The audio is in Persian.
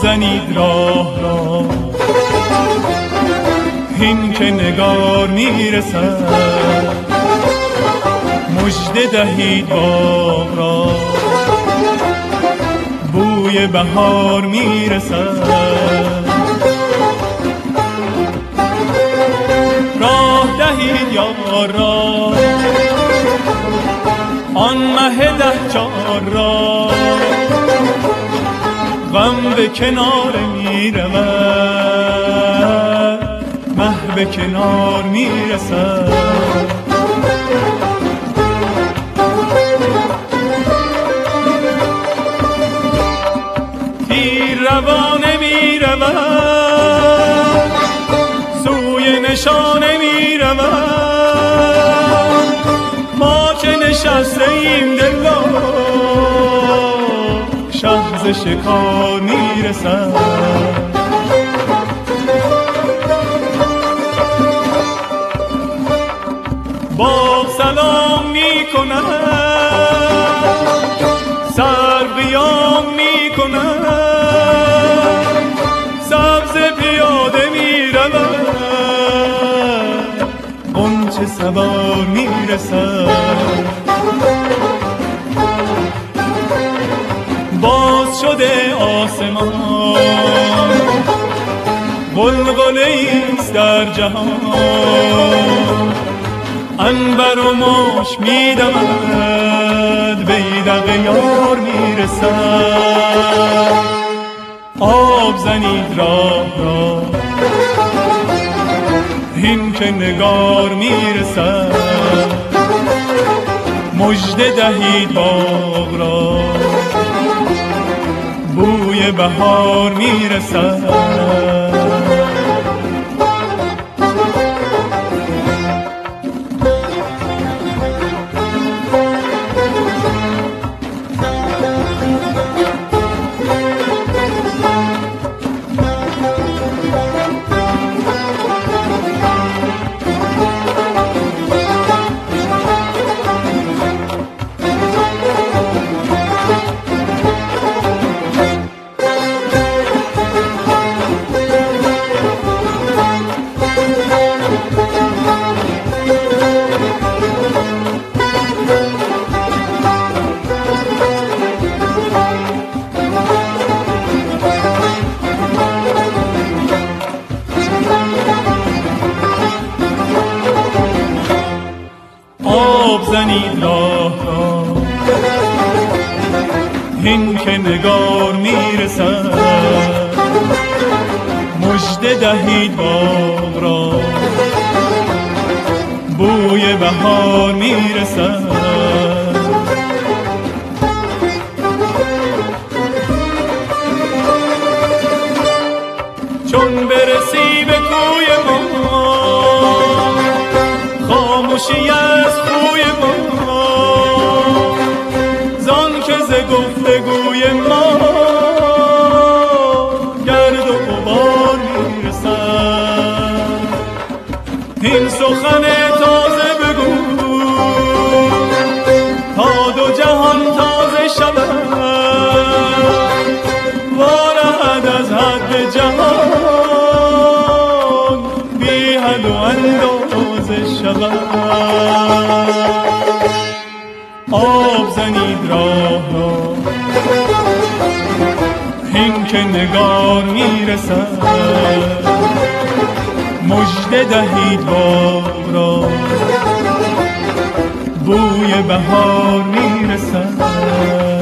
زنید راه را، هین که نگار میرسد. مژده دهید باغ را، بوی بهار میرسد. راه دهید یار را، آن مه 10 را، غم به کنار میرود، مه به کنار میرسد. تیر روانه میرود، سوی نشانه میرود. ما که نشسته ایم دلا، شه ز شکار میرسد. باغ سلام میکند، سر قیام میکند. سبز پیاده میرود، غنچه سوار میرسد. باز شده آسمان، غلغله ایست در جهان. عنبر و ماش میدمد، بیدق یار میرسد. آب زنید راه را، هین که نگار میرسد. مژده دهید باغ را، بوی بهار میرسد. آب زنید راه را، هین که نگار میرسد. مژده دهید باغ را، بوی بهار میرسد. چون برسی به کوی ما، خاموشی از خوی ما. زان که ز گفتگوی ما، گرد و غبار میرسد. این سخن تازه بگو، تا دو جهان تازه شود. وارهد از حد جهان، بی حد و اندازه شود. آب زنید راه را، هین که نگار میرسد. مژده دهید باغ را، بوی بهار میرسد.